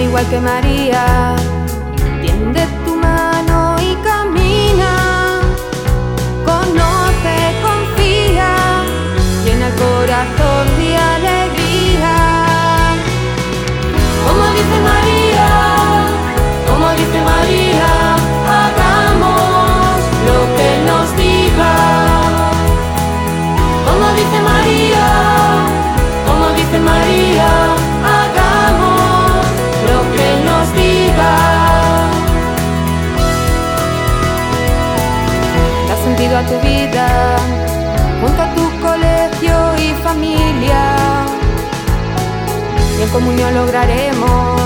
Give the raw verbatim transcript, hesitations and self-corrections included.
igual que María, tiende tu mano y camina, conoce, confía, llena el corazón de alegría. Como dice María, como dice María, hagamos lo que nos diga. Como dice María, como dice María, hagamos lo que nos diga. Da sentido a tu vida, junto a tu colegio y familia, y en comunión lograremos